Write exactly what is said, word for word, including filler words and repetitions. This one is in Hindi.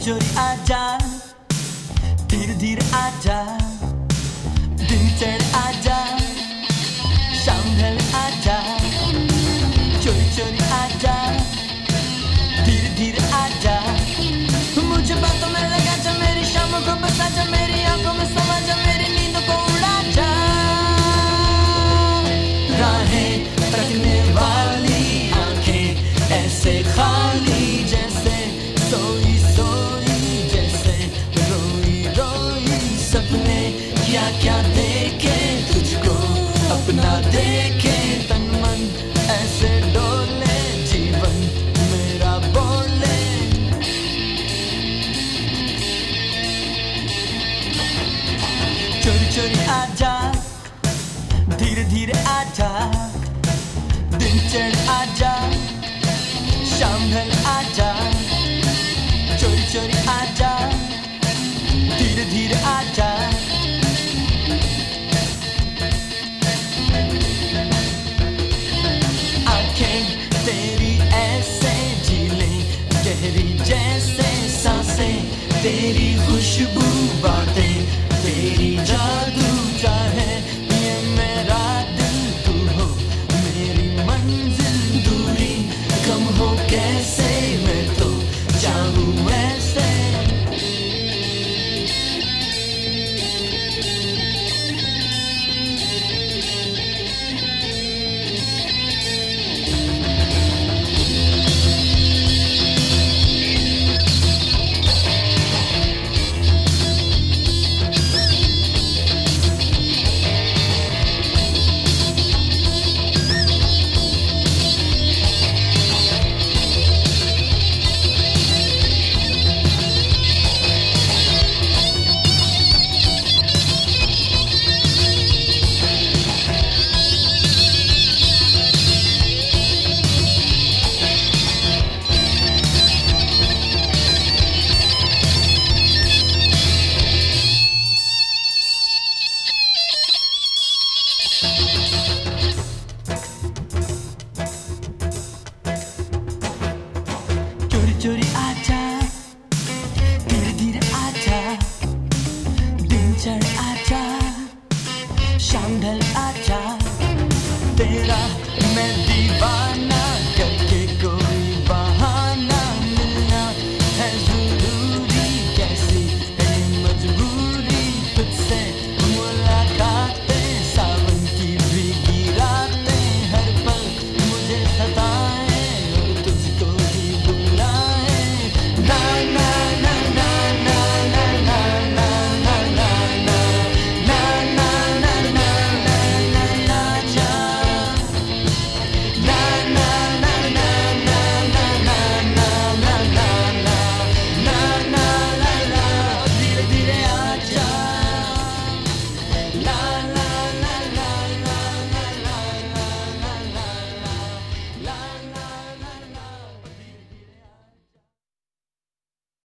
चोरी आजा, धीरे धीरे आजा, दिन चढ़ आजा, शाम ढल आजा, चोरी चोरी आजा, धीरे धीरे आजा, मुझे बातों में लगा जा, मेरी शामों को बसा जा, मेरी आंखों में समा जा, मेरी नींदों को उड़ा जा। राहें रखने वाली आंखें ऐसे खाली जैसे सोई सोई, जैसे रोई रोई, सपने क्या क्या देखे तुझको अपना देखे, तन मन ऐसे डोले, जीवन मेरा बोले। चोरी चोरी आजा, धीरे धीरे आजा, दिन चढ़ आजा, शाम ढल आजा, चोरी चोरी आजा, धीरे धीरे आजा। आंखें तेरी ऐसे झीले गहरी जैसे सांसें, तेरी खुशबू बातें, तेरी जादू चाहे ये मेरा दिल, तू हो मेरी मंजिल, दूरी कम हो कैसे, मैं तो चाहूँ ऐसे। चोरी चोरी आजा,